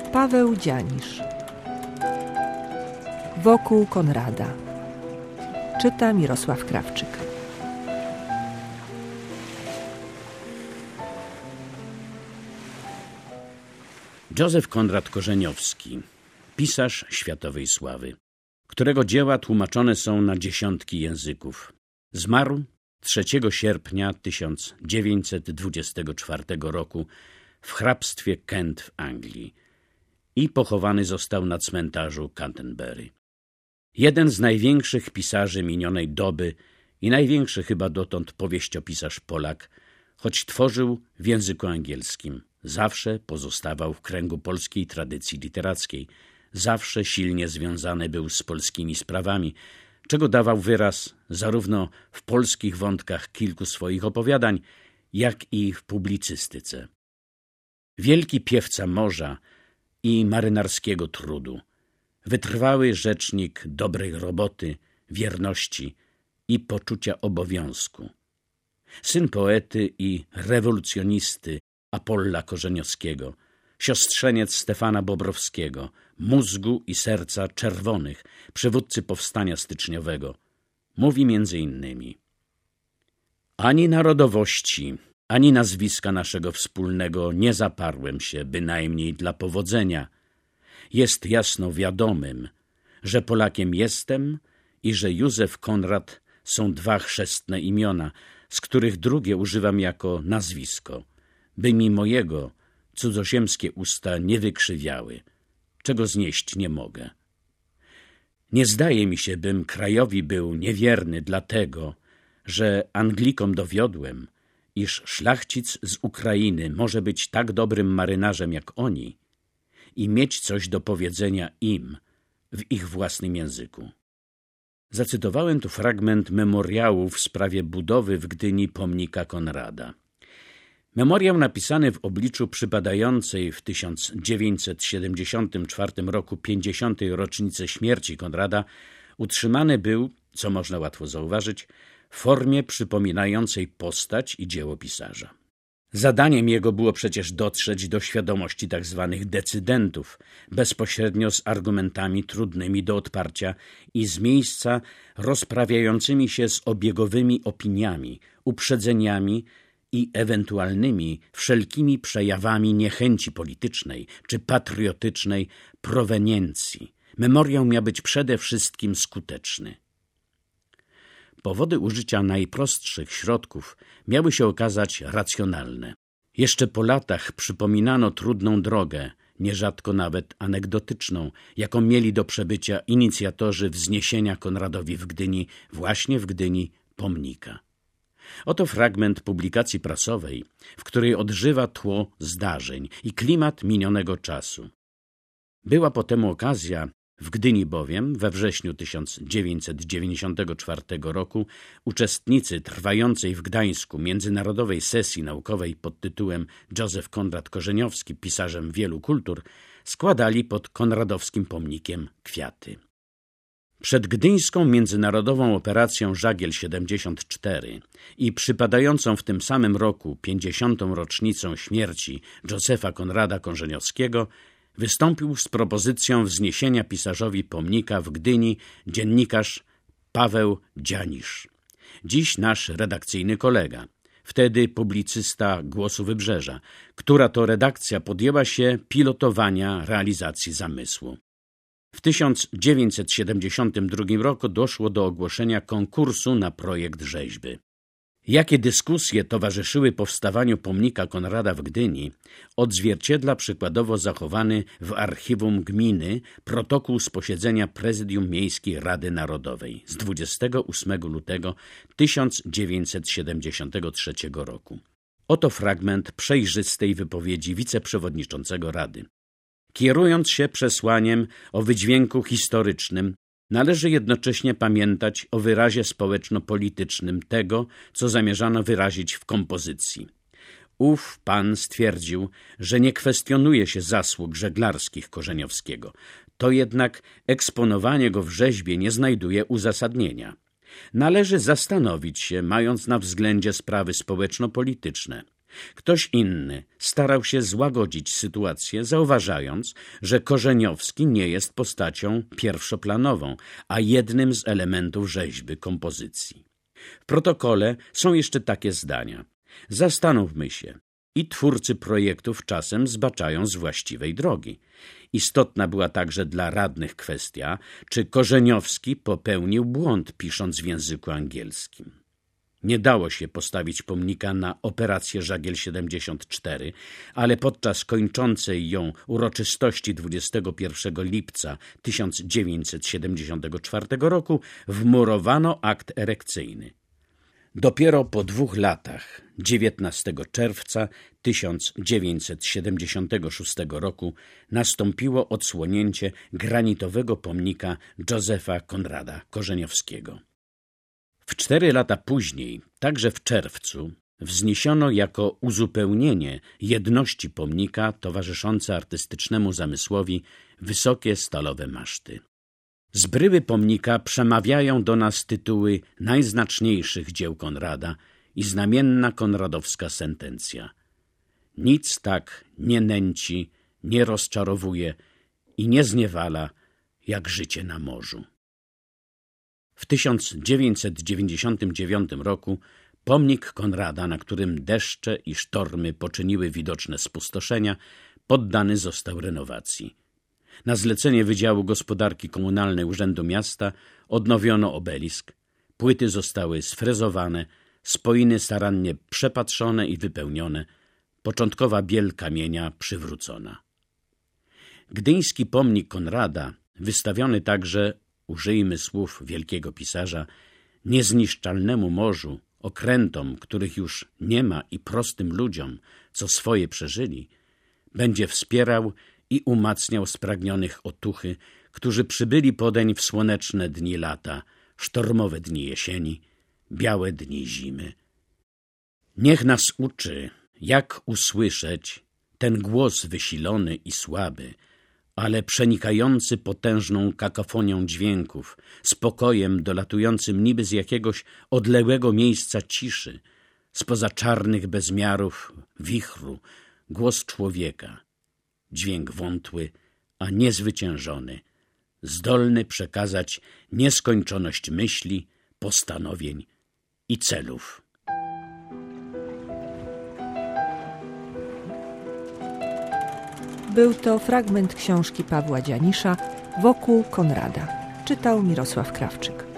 Paweł Dzianisz. Wokół Konrada. Czyta Mirosław Krawczyk. Józef Konrad Korzeniowski, pisarz światowej sławy, którego dzieła tłumaczone są na dziesiątki języków. Zmarł 3 sierpnia 1924 roku w hrabstwie Kent w Anglii i pochowany został na cmentarzu Canterbury. Jeden z największych pisarzy minionej doby i największy chyba dotąd powieściopisarz Polak, choć tworzył w języku angielskim, zawsze pozostawał w kręgu polskiej tradycji literackiej, zawsze silnie związany był z polskimi sprawami, czego dawał wyraz zarówno w polskich wątkach kilku swoich opowiadań, jak i w publicystyce. Wielki piewca morza i marynarskiego trudu, wytrwały rzecznik dobrej roboty, wierności i poczucia obowiązku. Syn poety i rewolucjonisty Apolla Korzeniowskiego, siostrzeniec Stefana Bobrowskiego, mózgu i serca czerwonych, przywódcy powstania styczniowego, mówi między innymi: ani narodowości, ani nazwiska naszego wspólnego nie zaparłem się, bynajmniej dla powodzenia. Jest jasno wiadomym, że Polakiem jestem i że Józef Konrad są dwa chrzestne imiona, z których drugie używam jako nazwisko, by mi mojego cudzoziemskie usta nie wykrzywiały, czego znieść nie mogę. Nie zdaje mi się, bym krajowi był niewierny dlatego, że Anglikom dowiodłem, iż szlachcic z Ukrainy może być tak dobrym marynarzem jak oni i mieć coś do powiedzenia im w ich własnym języku. Zacytowałem tu fragment memoriału w sprawie budowy w Gdyni pomnika Konrada. Memoriał napisany w obliczu przypadającej w 1974 roku 50. rocznicy śmierci Konrada utrzymany był, co można łatwo zauważyć, w formie przypominającej postać i dzieło pisarza. Zadaniem jego było przecież dotrzeć do świadomości tzw. decydentów, bezpośrednio z argumentami trudnymi do odparcia i z miejsca rozprawiającymi się z obiegowymi opiniami, uprzedzeniami i ewentualnymi wszelkimi przejawami niechęci politycznej czy patriotycznej proweniencji. Memoriał miał być przede wszystkim skuteczny. Powody użycia najprostszych środków miały się okazać racjonalne. Jeszcze po latach przypominano trudną drogę, nierzadko nawet anegdotyczną, jaką mieli do przebycia inicjatorzy wzniesienia Konradowi w Gdyni, właśnie w Gdyni, pomnika. Oto fragment publikacji prasowej, w której odżywa tło zdarzeń i klimat minionego czasu. Była potem okazja, w Gdyni bowiem we wrześniu 1994 roku uczestnicy trwającej w Gdańsku międzynarodowej sesji naukowej pod tytułem Józef Konrad Korzeniowski, pisarzem wielu kultur, składali pod konradowskim pomnikiem kwiaty. Przed gdyńską międzynarodową operacją Żagiel 74 i przypadającą w tym samym roku 50. rocznicą śmierci Józefa Konrada Korzeniowskiego wystąpił z propozycją wzniesienia pisarzowi pomnika w Gdyni dziennikarz Paweł Dzianisz, dziś nasz redakcyjny kolega, wtedy publicysta Głosu Wybrzeża, która to redakcja podjęła się pilotowania realizacji zamysłu. W 1972 roku doszło do ogłoszenia konkursu na projekt rzeźby. Jakie dyskusje towarzyszyły powstawaniu pomnika Konrada w Gdyni, odzwierciedla przykładowo zachowany w archiwum gminy protokół z posiedzenia Prezydium Miejskiej Rady Narodowej z 28 lutego 1973 roku. Oto fragment przejrzystej wypowiedzi wiceprzewodniczącego Rady. Kierując się przesłaniem o wydźwięku historycznym, należy jednocześnie pamiętać o wyrazie społeczno-politycznym tego, co zamierzano wyrazić w kompozycji. Ów pan stwierdził, że nie kwestionuje się zasług żeglarskich Korzeniowskiego. To jednak eksponowanie go w rzeźbie nie znajduje uzasadnienia. Należy zastanowić się, mając na względzie sprawy społeczno-polityczne, Ktoś inny starał się złagodzić sytuację, zauważając, że Korzeniowski nie jest postacią pierwszoplanową, a jednym z elementów rzeźby kompozycji. W protokole są jeszcze takie zdania. Zastanówmy się. I twórcy projektów czasem zbaczają z właściwej drogi. Istotna była także dla radnych kwestia, czy Korzeniowski popełnił błąd, pisząc w języku angielskim. Nie dało się postawić pomnika na operację Żagiel 74, ale podczas kończącej ją uroczystości 21 lipca 1974 roku wmurowano akt erekcyjny. Dopiero po 2 latach, 19 czerwca 1976 roku, nastąpiło odsłonięcie granitowego pomnika Józefa Konrada Korzeniowskiego. W 4 lata później, także w czerwcu, wzniesiono jako uzupełnienie jedności pomnika towarzyszące artystycznemu zamysłowi wysokie stalowe maszty. Z bryły pomnika przemawiają do nas tytuły najznaczniejszych dzieł Konrada i znamienna konradowska sentencja. Nic tak nie nęci, nie rozczarowuje i nie zniewala, jak życie na morzu. W 1999 roku pomnik Konrada, na którym deszcze i sztormy poczyniły widoczne spustoszenia, poddany został renowacji. Na zlecenie Wydziału Gospodarki Komunalnej Urzędu Miasta odnowiono obelisk, płyty zostały sfrezowane, spoiny starannie przepatrzone i wypełnione, początkowa biel kamienia przywrócona. Gdyński pomnik Konrada, wystawiony także, użyjmy słów wielkiego pisarza, niezniszczalnemu morzu, okrętom, których już nie ma i prostym ludziom, co swoje przeżyli, będzie wspierał i umacniał spragnionych otuchy, którzy przybyli podeń w słoneczne dni lata, sztormowe dni jesieni, białe dni zimy. Niech nas uczy, jak usłyszeć ten głos wysilony i słaby, ale przenikający potężną kakofonią dźwięków, spokojem dolatującym niby z jakiegoś odległego miejsca ciszy, spoza czarnych bezmiarów wichru, głos człowieka, dźwięk wątły, a niezwyciężony, zdolny przekazać nieskończoność myśli, postanowień i celów. Był to fragment książki Pawła Dzianisza „Wokół Konrada”. Czytał Mirosław Krawczyk.